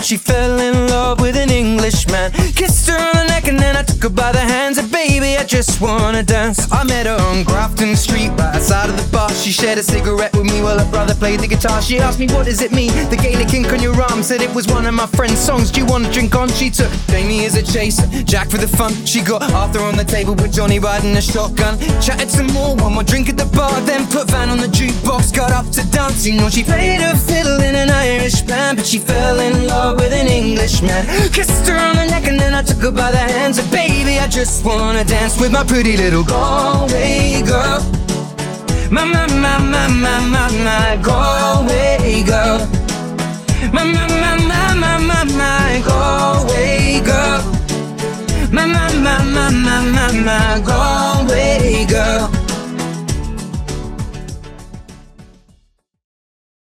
she fell in love with an Englishman. Kissed her on the neck and then I took her by the hands. And baby, I just wanna dance. I met her on Grafton Street, right outside of the bar. She shared a cigarette with me while her brother played the guitar. She asked me, what does it mean, the Gaelic ink on your arm? Said it was one of my friend's songs. Do you wanna drink on? She took Jamie as a chaser, Jack for the fun. She got Arthur on the table with Johnny riding a shotgun. Chatted some more, one more drink at the bar, then put Van on the jukebox. Got up to dance, you know she played her fiddle in an Irish band. But she fell in love with an Englishman. Kissed her on the neck and then I took her by the hands. And baby, I just wanna dance with my pretty little Galway girl. My Galway girl. My Galway girl. My Galway girl.